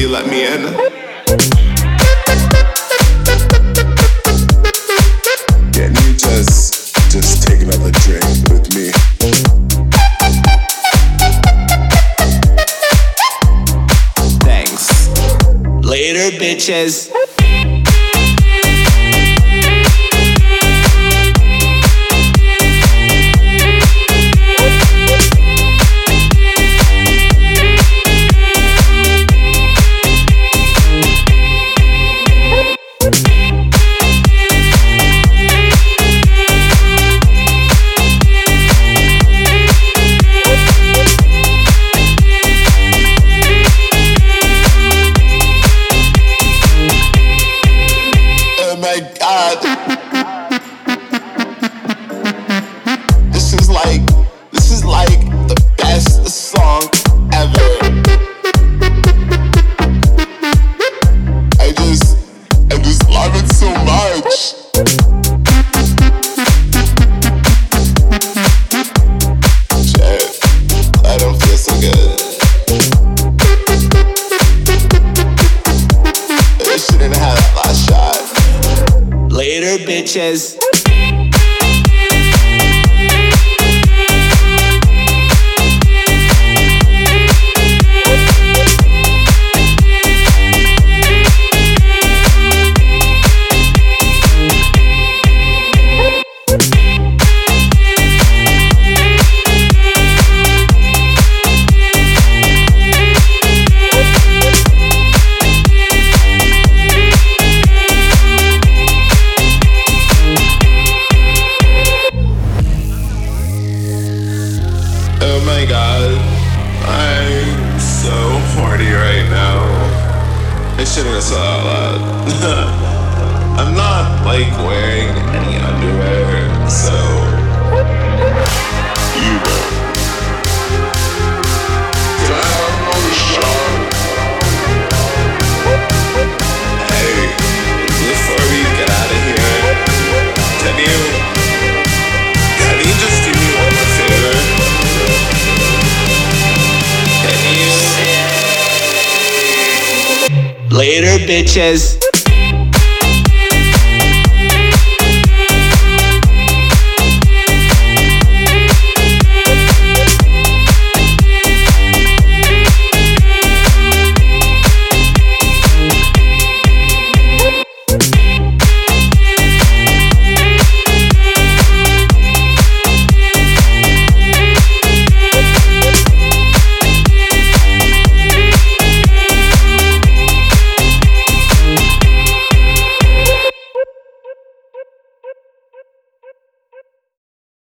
you let me in. Can you just take another drink with me? Thanks. Later, bitches. This is like the best song ever. I just love it so much. Shit, I don't feel so good. I shouldn't have that last shot. Later, bitches. Oh my god, I'm so horny right now. I shouldn't have said that out loud. I'm not like wearing any underwear, so you know. Can I have another shot? Hey, before we get out of here, can you just do me one more favor? Later, bitches.